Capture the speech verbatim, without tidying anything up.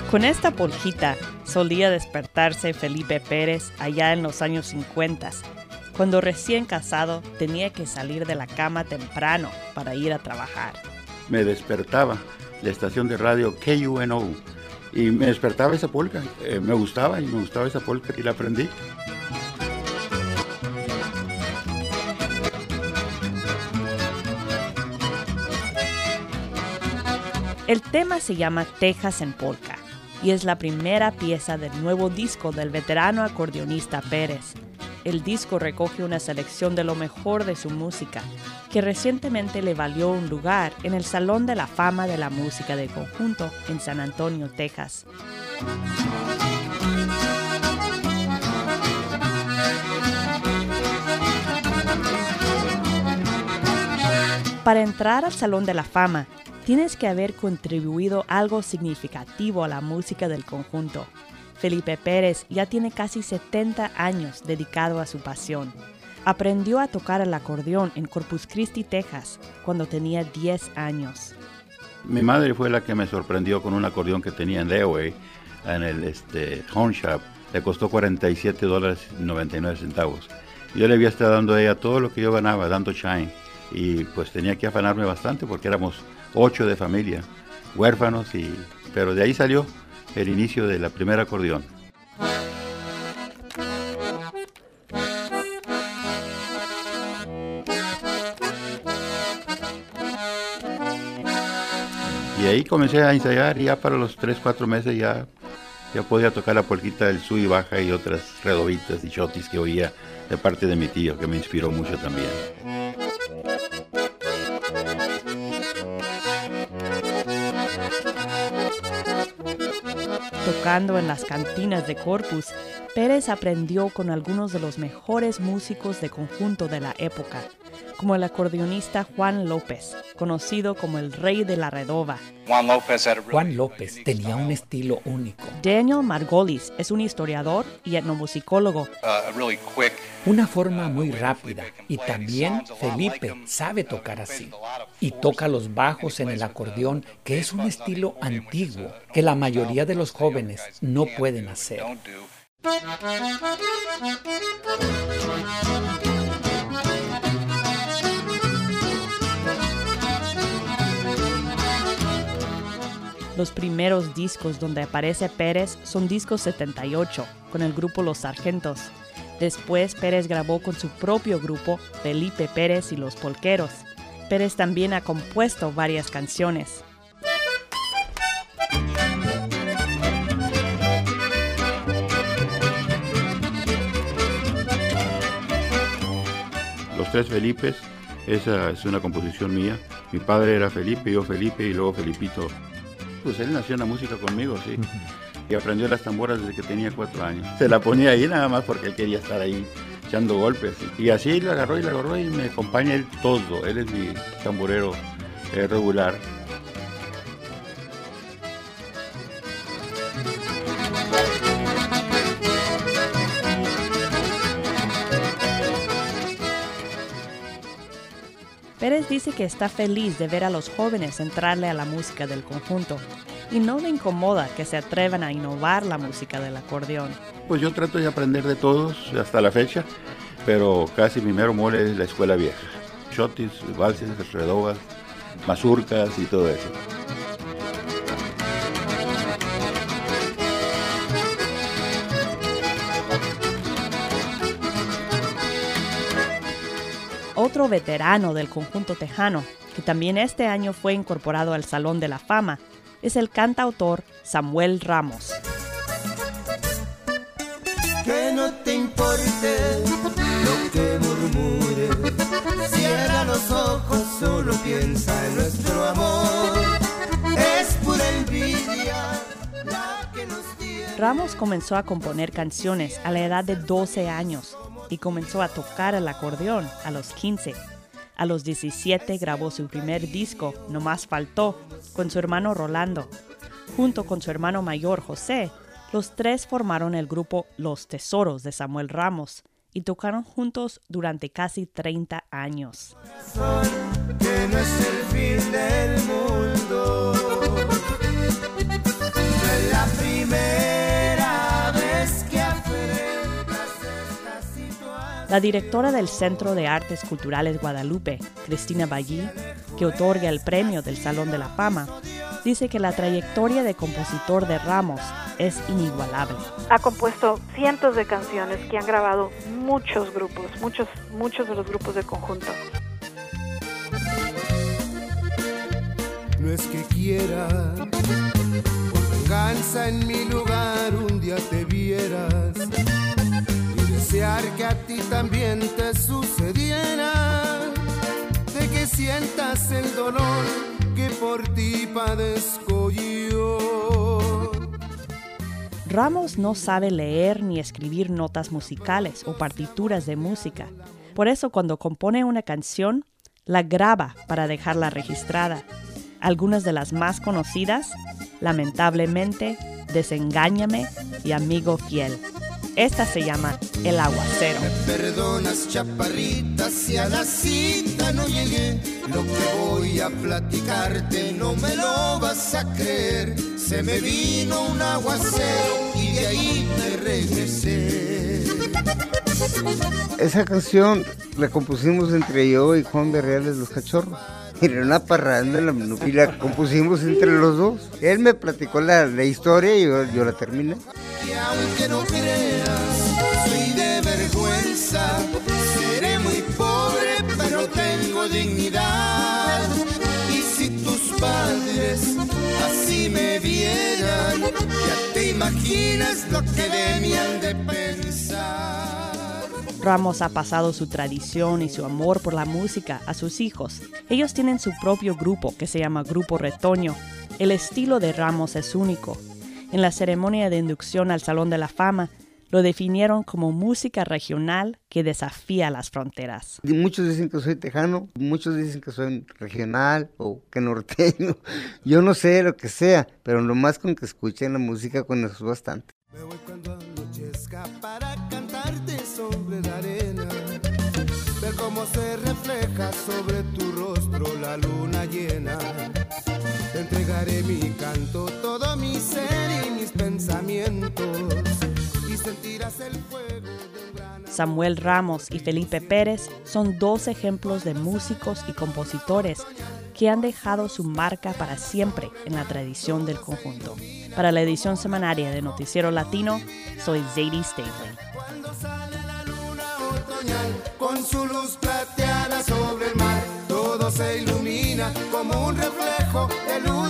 Con esta polquita solía despertarse Felipe Pérez allá en los años cincuenta. Cuando recién casado tenía que salir de la cama temprano para ir a trabajar. Me despertaba la estación de radio K U N O y me despertaba esa polca. Eh, me gustaba y me gustaba esa polca y la aprendí. El tema se llama Texas en Polka y es la primera pieza del nuevo disco del veterano acordeonista Pérez. El disco recoge una selección de lo mejor de su música, que recientemente le valió un lugar en el Salón de la Fama de la Música de Conjunto en San Antonio, Texas. Para entrar al Salón de la Fama, tienes que haber contribuido algo significativo a la música del conjunto. Felipe Pérez ya tiene casi setenta años dedicado a su pasión. Aprendió a tocar el acordeón en Corpus Christi, Texas, cuando tenía diez años. Mi madre fue la que me sorprendió con un acordeón que tenía en Leeway, en el este, Home Shop. Le costó cuarenta y siete dólares y noventa y nueve centavos. Yo le había estado dando a ella todo lo que yo ganaba, dando shine. Y pues tenía que afanarme bastante porque éramos ocho de familia, huérfanos, y, pero de ahí salió el inicio de la primera acordeón. Y ahí comencé a ensayar y ya para los tres, cuatro meses ya, ya podía tocar la polquita del sub y baja y otras redobitas y chotis que oía de parte de mi tío, que me inspiró mucho también. Tocando en las cantinas de Corpus, Pérez aprendió con algunos de los mejores músicos de conjunto de la época, como el acordeonista Juan López, conocido como el Rey de la Redova. Juan López tenía un estilo único. Daniel Margolis es un historiador y etnomusicólogo. Una forma muy rápida, y también Felipe sabe tocar así. Y toca los bajos en el acordeón, que es un estilo antiguo, que la mayoría de los jóvenes no pueden hacer. Los primeros discos donde aparece Pérez son discos setenta y ocho, con el grupo Los Sargentos. Después Pérez grabó con su propio grupo, Felipe Pérez y los Polqueros. Pérez también ha compuesto varias canciones. Los tres Felipes, esa es una composición mía. Mi padre era Felipe, yo Felipe y luego Felipito. Pues él nació en la música conmigo, sí. Y aprendió las tamboras desde que tenía cuatro años. Se la ponía ahí nada más porque él quería estar ahí echando golpes. Y así la agarró y la agarró y me acompaña él todo. Él es mi tamborero eh, regular. Pérez dice que está feliz de ver a los jóvenes entrarle a la música del conjunto y no le incomoda que se atrevan a innovar la música del acordeón. Pues yo trato de aprender de todos hasta la fecha, pero casi mi mero mole es la escuela vieja. Chotis, valses, redobas, mazurcas y todo eso. Otro veterano del conjunto tejano, que también este año fue incorporado al Salón de la Fama, es el cantautor Samuel Ramos. Que no te importe lo que murmure, cierra los ojos, solo piensa en nuestro amor, es pura envidia la que nos tiene. Ramos comenzó a componer canciones a la edad de doce años y comenzó a tocar el acordeón a los quince. A los diecisiete grabó su primer disco, No Más Faltó, con su hermano Rolando. Junto con su hermano mayor José, los tres formaron el grupo Los Tesoros de Samuel Ramos y tocaron juntos durante casi treinta años. Que no es el fin del mundo, no es la La directora del Centro de Artes Culturales Guadalupe, Cristina Ballí, que otorga el premio del Salón de la Fama, dice que la trayectoria de compositor de Ramos es inigualable. Ha compuesto cientos de canciones que han grabado muchos grupos, muchos, muchos de los grupos de conjunto. No es que quiera, por venganza en mi lugar un día te vieras y desear que a ti también te sucediera, de que sientas el dolor que por ti padezco yo. Ramos no sabe leer ni escribir notas musicales o partituras de música. Por eso cuando compone una canción, la graba para dejarla registrada. Algunas de las más conocidas, lamentablemente, Desengáñame y Amigo Fiel. Esta se llama El Aguacero. Me perdonas, chaparrita, si a la cita no llegué. Lo que voy a platicarte no me lo vas a creer. Se me vino un aguacero y de ahí me regresé. Esa canción la compusimos entre yo y Juan Berreales Los Cachorros. Era una parranda y la compusimos entre los dos. Él me platicó la, la historia y yo, yo la terminé. Y aunque no creas, soy de vergüenza. Seré muy pobre, pero tengo dignidad. Y si tus padres así me vieran, ya te imaginas lo que de mí han de pensar. Ramos ha pasado su tradición y su amor por la música a sus hijos. Ellos tienen su propio grupo que se llama Grupo Retoño. El estilo de Ramos es único. En la ceremonia de inducción al Salón de la Fama, lo definieron como música regional que desafía las fronteras. Y muchos dicen que soy tejano, muchos dicen que soy regional o que norteño. Yo no sé lo que sea, pero nomás con que escuchen la música con eso es bastante. Me voy cuando anochezca para cantarte sobre la arena, ver cómo se refleja sobre tu rostro la luna llena. Te entregaré mi canto, todo mi ser y mis pensamientos, y sentirás el fuego de un gran... Samuel Ramos y Felipe Pérez son dos ejemplos de músicos y compositores que han dejado su marca para siempre en la tradición del conjunto. Para la edición semanaria de Noticiero Latino, soy Zadie Stavely. Cuando sale la luna otoñal con su luz plateada sobre el mar, todo se ilumina como un reflejo de luz